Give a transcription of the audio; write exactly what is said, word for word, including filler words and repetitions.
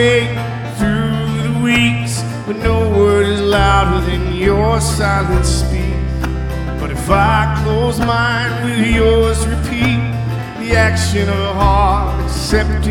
way through the weeks when no word is louder than your silent speak. But if I close mine, will yours repeat the action of a heart accepting